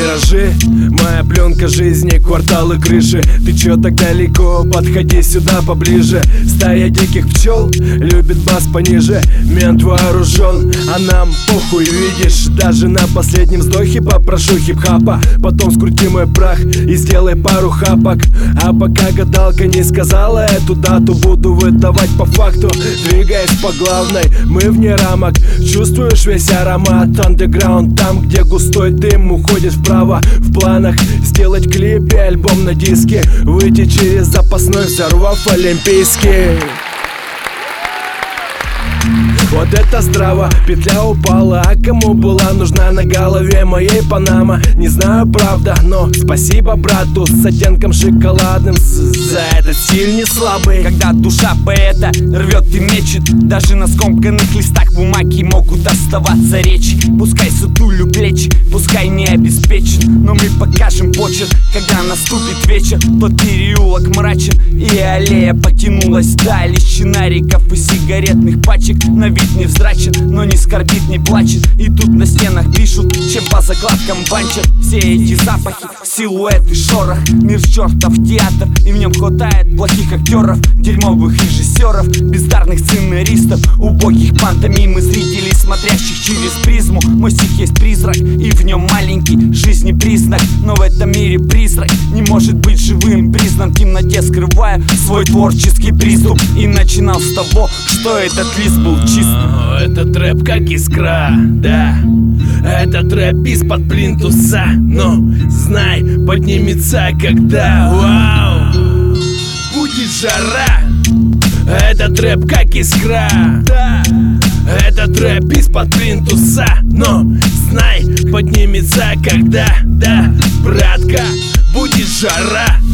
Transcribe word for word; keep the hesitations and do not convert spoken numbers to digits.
миражи, моя пленка жизни, кварталы, крыши. Ты чё так далеко? Подходи сюда поближе. Стая диких пчел любит бас пониже. Мент вооружен, а нам похуй, видишь. Даже на последнем вздохе попрошу хип-хапа. Потом скрути мой прах и сделай пару хапок. А пока гадалка не сказала эту дату, буду выдавать по факту, двигаясь по главной, мы вне рамок. Чувствуешь весь аромат андеграунд, там, где густой дым уходит вправо. В планах сделать клип и альбом на диске, выйти через запасной, взорвав олимпийский. Вот это здраво, петля упала, а кому была нужна на голове моей Панама? Не знаю, правда, но спасибо брату с оттенком шоколадным за этот стиль не слабый. Когда душа поэта рвет и мечет, даже на скомканных листах бумаги могут оставаться речи. Пускай сутулю плечи, пускай не обеспечен, но мы покажем почерк, когда наступит вечер. Тот переулок мрачен, и аллея потянулась далее. Сценариков и сигаретных пачек, на вид невзрачен, но не скорбит, не плачет. И тут на стенах пишут, чем по закладкам банчат. Все эти запахи, силуэты, шорох. Мир чертов театр, и в нем хватает плохих актеров, дерьмовых режиссеров, бездарных сценаристов, убогих пантомим и зрителей, смотрящих через призму. Мой стих есть призрак, и в нем маленький жизни признак. Но в этом мире призрак не может быть живым, признан в темноте, скрывая свой творческий приступ. И начинал с того, что этот лист был чист. Этот рэп как искра, да. Этот рэп из-под плинтуса, но знай, поднимется когда, вау, будет жара. Этот рэп как искра, да. Этот рэп из-под плинтуса, но знай, поднимется когда, да, братка, будет жара.